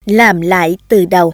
Làm lại từ đầu.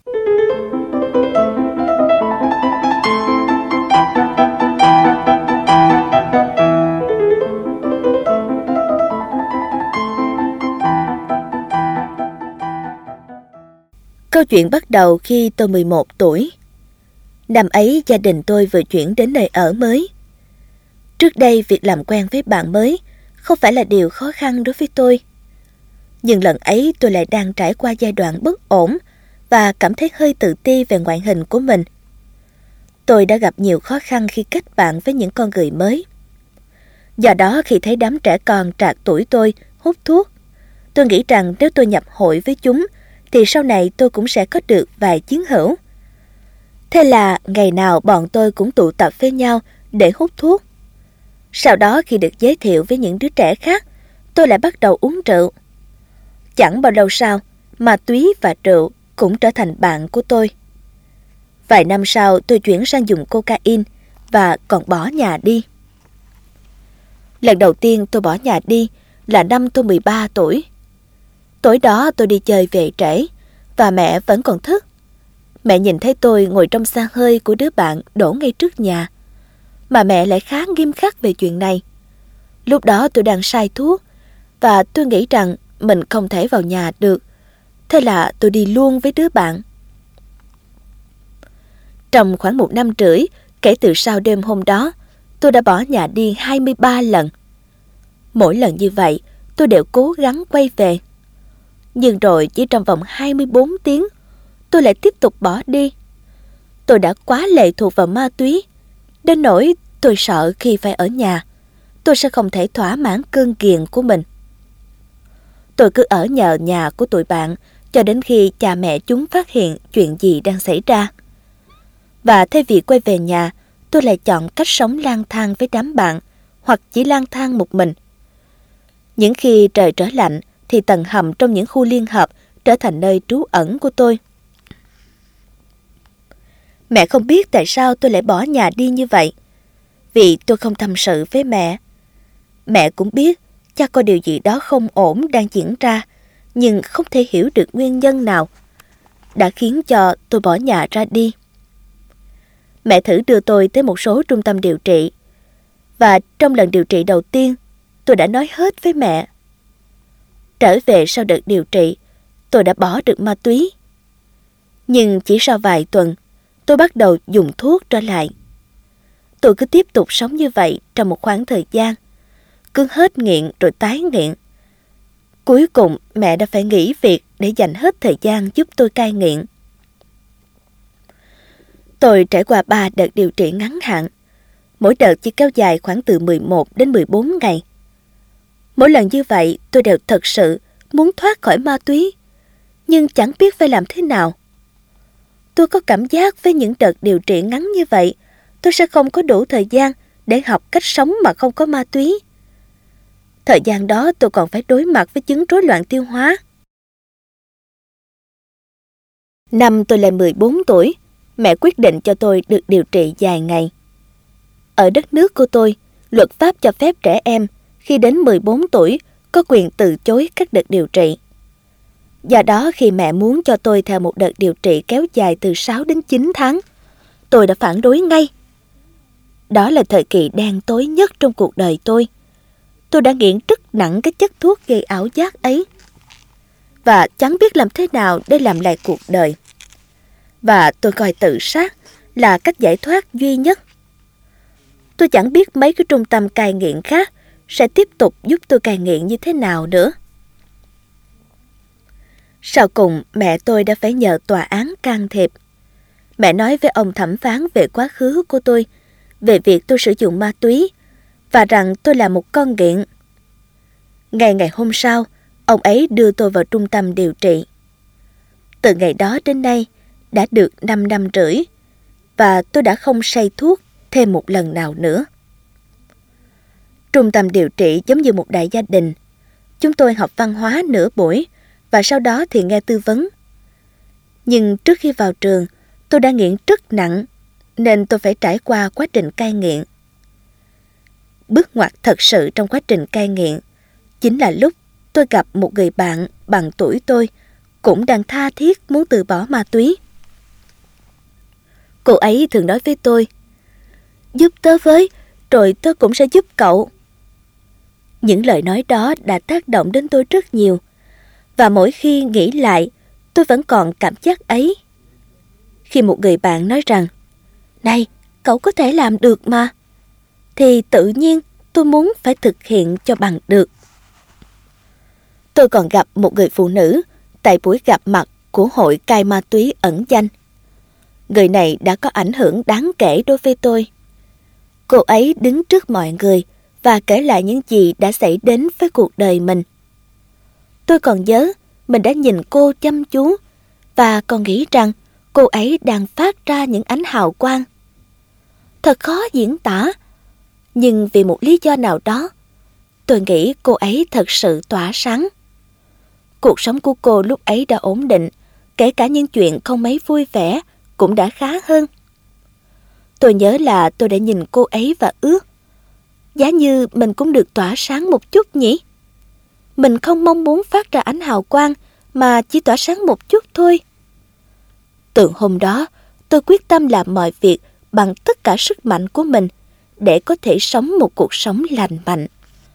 Câu chuyện bắt đầu khi tôi 11 tuổi. Năm ấy gia đình tôi vừa chuyển đến nơi ở mới. Trước đây việc làm quen với bạn mới không phải là điều khó khăn đối với tôi. Nhưng lần ấy tôi lại đang trải qua giai đoạn bất ổn và cảm thấy hơi tự ti về ngoại hình của mình. Tôi đã gặp nhiều khó khăn khi kết bạn với những con người mới. Do đó khi thấy đám trẻ con trạc tuổi tôi hút thuốc, tôi nghĩ rằng nếu tôi nhập hội với chúng thì sau này tôi cũng sẽ có được vài chiến hữu. Thế là ngày nào bọn tôi cũng tụ tập với nhau để hút thuốc. Sau đó khi được giới thiệu với những đứa trẻ khác, tôi lại bắt đầu uống rượu. Chẳng bao lâu sau, ma túy và rượu cũng trở thành bạn của tôi. Vài năm sau tôi chuyển sang dùng cocaine và còn bỏ nhà đi. Lần đầu tiên tôi bỏ nhà đi là năm tôi 13 tuổi. Tối đó tôi đi chơi về trễ và mẹ vẫn còn thức. Mẹ nhìn thấy tôi ngồi trong xà hơi của đứa bạn đổ ngay trước nhà. Mà mẹ lại khá nghiêm khắc về chuyện này. Lúc đó tôi đang sai thuốc và tôi nghĩ rằng mình không thể vào nhà được. Thế là tôi đi luôn với đứa bạn. Trong khoảng 1 năm rưỡi, kể từ sau đêm hôm đó, tôi đã bỏ nhà đi 23 lần. Mỗi lần như vậy, tôi đều cố gắng quay về. Nhưng rồi chỉ trong vòng 24 tiếng, tôi lại tiếp tục bỏ đi. Tôi đã quá lệ thuộc vào ma túy, đến nỗi tôi sợ khi phải ở nhà, tôi sẽ không thể thỏa mãn cơn ghiền của mình. Tôi cứ ở nhờ nhà của tụi bạn cho đến khi cha mẹ chúng phát hiện chuyện gì đang xảy ra. Và thay vì quay về nhà, tôi lại chọn cách sống lang thang với đám bạn hoặc chỉ lang thang một mình. Những khi trời trở lạnh thì tầng hầm trong những khu liên hợp trở thành nơi trú ẩn của tôi. Mẹ không biết tại sao tôi lại bỏ nhà đi như vậy. Vì tôi không tâm sự với mẹ. Mẹ cũng biết chắc có điều gì đó không ổn đang diễn ra, nhưng không thể hiểu được nguyên nhân nào đã khiến cho tôi bỏ nhà ra đi. Mẹ thử đưa tôi tới một số trung tâm điều trị. Và trong lần điều trị đầu tiên, tôi đã nói hết với mẹ. Trở về sau đợt điều trị, tôi đã bỏ được ma túy. Nhưng chỉ sau vài tuần, tôi bắt đầu dùng thuốc trở lại. Tôi cứ tiếp tục sống như vậy trong một khoảng thời gian. Cứ hết nghiện rồi tái nghiện. Cuối cùng mẹ đã phải nghỉ việc để dành hết thời gian giúp tôi cai nghiện. Tôi trải qua 3 đợt điều trị ngắn hạn. Mỗi đợt chỉ kéo dài khoảng từ 11 đến 14 ngày. Mỗi lần như vậy tôi đều thật sự muốn thoát khỏi ma túy, nhưng chẳng biết phải làm thế nào. Tôi có cảm giác với những đợt điều trị ngắn như vậy, tôi sẽ không có đủ thời gian để học cách sống mà không có ma túy. Thời gian đó tôi còn phải đối mặt với chứng rối loạn tiêu hóa. Năm tôi lên 14 tuổi, mẹ quyết định cho tôi được điều trị dài ngày. Ở đất nước của tôi, luật pháp cho phép trẻ em khi đến 14 tuổi có quyền từ chối các đợt điều trị. Do đó khi mẹ muốn cho tôi theo một đợt điều trị kéo dài từ 6 đến 9 tháng, tôi đã phản đối ngay. Đó là thời kỳ đen tối nhất trong cuộc đời tôi. Tôi đã nghiện rất nặng cái chất thuốc gây ảo giác ấy. Và chẳng biết làm thế nào để làm lại cuộc đời. Và tôi coi tự sát là cách giải thoát duy nhất. Tôi chẳng biết mấy cái trung tâm cai nghiện khác sẽ tiếp tục giúp tôi cai nghiện như thế nào nữa. Sau cùng mẹ tôi đã phải nhờ tòa án can thiệp. Mẹ nói với ông thẩm phán về quá khứ của tôi, về việc tôi sử dụng ma túy và rằng tôi là một con nghiện. Ngày hôm sau, ông ấy đưa tôi vào trung tâm điều trị. Từ ngày đó đến nay đã được 5 năm rưỡi và tôi đã không say thuốc thêm một lần nào nữa. Trung tâm điều trị giống như một đại gia đình. Chúng tôi học văn hóa nửa buổi và sau đó thì nghe tư vấn. Nhưng trước khi vào trường, tôi đã nghiện rất nặng nên tôi phải trải qua quá trình cai nghiện. Bước ngoặt thật sự trong quá trình cai nghiện chính là lúc tôi gặp một người bạn bằng tuổi tôi cũng đang tha thiết muốn từ bỏ ma túy. Cô ấy thường nói với tôi, giúp tớ với, rồi tớ cũng sẽ giúp cậu. Những lời nói đó đã tác động đến tôi rất nhiều, và mỗi khi nghĩ lại, tôi vẫn còn cảm giác ấy. Khi một người bạn nói rằng, này, cậu có thể làm được mà, thì tự nhiên tôi muốn phải thực hiện cho bằng được. Tôi còn gặp một người phụ nữ tại buổi gặp mặt của hội cai ma túy ẩn danh. Người này đã có ảnh hưởng đáng kể đối với tôi. Cô ấy đứng trước mọi người và kể lại những gì đã xảy đến với cuộc đời mình. Tôi còn nhớ mình đã nhìn cô chăm chú và còn nghĩ rằng cô ấy đang phát ra những ánh hào quang. Thật khó diễn tả, nhưng vì một lý do nào đó, tôi nghĩ cô ấy thật sự tỏa sáng. Cuộc sống của cô lúc ấy đã ổn định, kể cả những chuyện không mấy vui vẻ cũng đã khá hơn. Tôi nhớ là tôi đã nhìn cô ấy và ước, giá như mình cũng được tỏa sáng một chút nhỉ? Mình không mong muốn phát ra ánh hào quang, mà chỉ tỏa sáng một chút thôi. Từ hôm đó, tôi quyết tâm làm mọi việc bằng tất cả sức mạnh của mình để có thể sống một cuộc sống lành mạnh.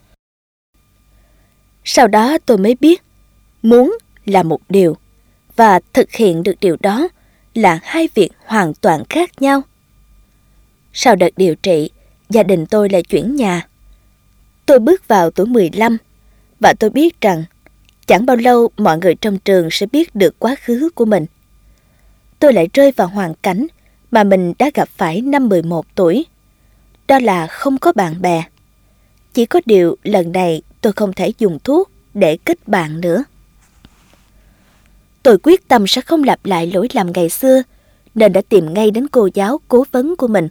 Sau đó tôi mới biết, muốn là một điều, và thực hiện được điều đó là hai việc hoàn toàn khác nhau. Sau đợt điều trị, gia đình tôi lại chuyển nhà. Tôi bước vào tuổi 15, và tôi biết rằng chẳng bao lâu mọi người trong trường sẽ biết được quá khứ của mình. Tôi lại rơi vào hoàn cảnh mà mình đã gặp phải năm 11 tuổi. Đó là không có bạn bè. Chỉ có điều lần này tôi không thể dùng thuốc để kết bạn nữa. Tôi quyết tâm sẽ không lặp lại lỗi lầm ngày xưa, nên đã tìm ngay đến cô giáo cố vấn của mình.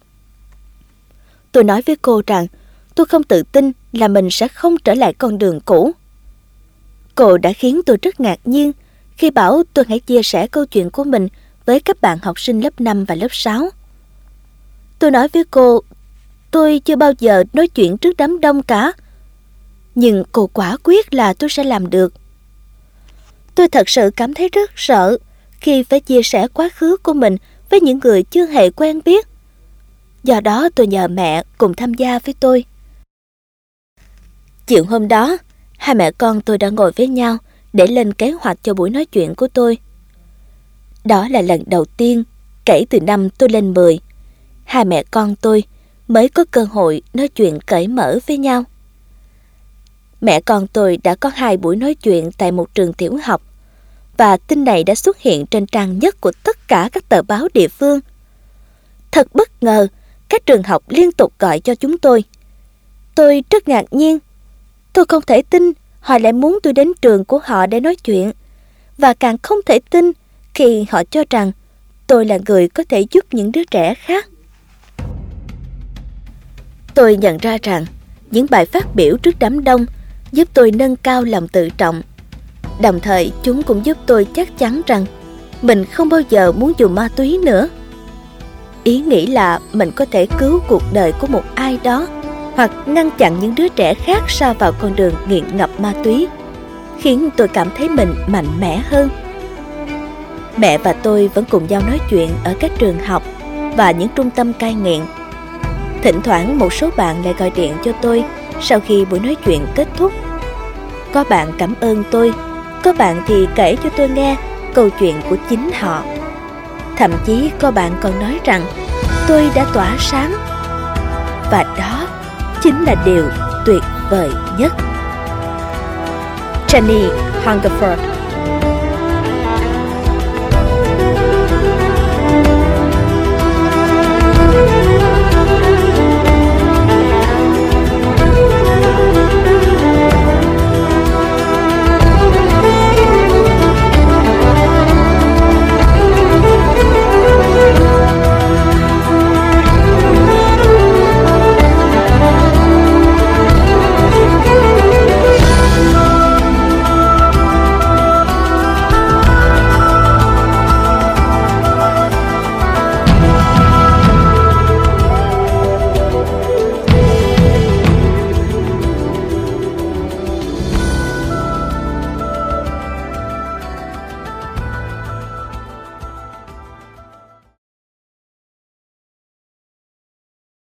Tôi nói với cô rằng tôi không tự tin là mình sẽ không trở lại con đường cũ. Cô đã khiến tôi rất ngạc nhiên khi bảo tôi hãy chia sẻ câu chuyện của mình với các bạn học sinh lớp 5 và lớp 6. Tôi nói với cô, tôi chưa bao giờ nói chuyện trước đám đông cả. Nhưng cô quả quyết là tôi sẽ làm được. Tôi thật sự cảm thấy rất sợ khi phải chia sẻ quá khứ của mình với những người chưa hề quen biết. Do đó tôi nhờ mẹ cùng tham gia với tôi. Chiều hôm đó, hai mẹ con tôi đã ngồi với nhau để lên kế hoạch cho buổi nói chuyện của tôi. Đó là lần đầu tiên kể từ năm tôi lên 10, hai mẹ con tôi mới có cơ hội nói chuyện cởi mở với nhau. Mẹ con tôi đã có 2 buổi nói chuyện tại một trường tiểu học, và tin này đã xuất hiện trên trang nhất của tất cả các tờ báo địa phương. Thật bất ngờ, các trường học liên tục gọi cho chúng tôi. Tôi rất ngạc nhiên. Tôi không thể tin họ lại muốn tôi đến trường của họ để nói chuyện, và càng không thể tin khi họ cho rằng tôi là người có thể giúp những đứa trẻ khác. Tôi nhận ra rằng những bài phát biểu trước đám đông giúp tôi nâng cao lòng tự trọng. Đồng thời chúng cũng giúp tôi chắc chắn rằng mình không bao giờ muốn dùng ma túy nữa. Ý nghĩ là mình có thể cứu cuộc đời của một ai đó, hoặc ngăn chặn những đứa trẻ khác sa vào con đường nghiện ngập ma túy, khiến tôi cảm thấy mình mạnh mẽ hơn. Mẹ và tôi vẫn cùng nhau nói chuyện ở các trường học và những trung tâm cai nghiện. Thỉnh thoảng một số bạn lại gọi điện cho tôi sau khi buổi nói chuyện kết thúc. Có bạn cảm ơn tôi, có bạn thì kể cho tôi nghe câu chuyện của chính họ. Thậm chí có bạn còn nói rằng tôi đã tỏa sáng. Và đó chính là điều tuyệt vời nhất. Jenny Hungerford.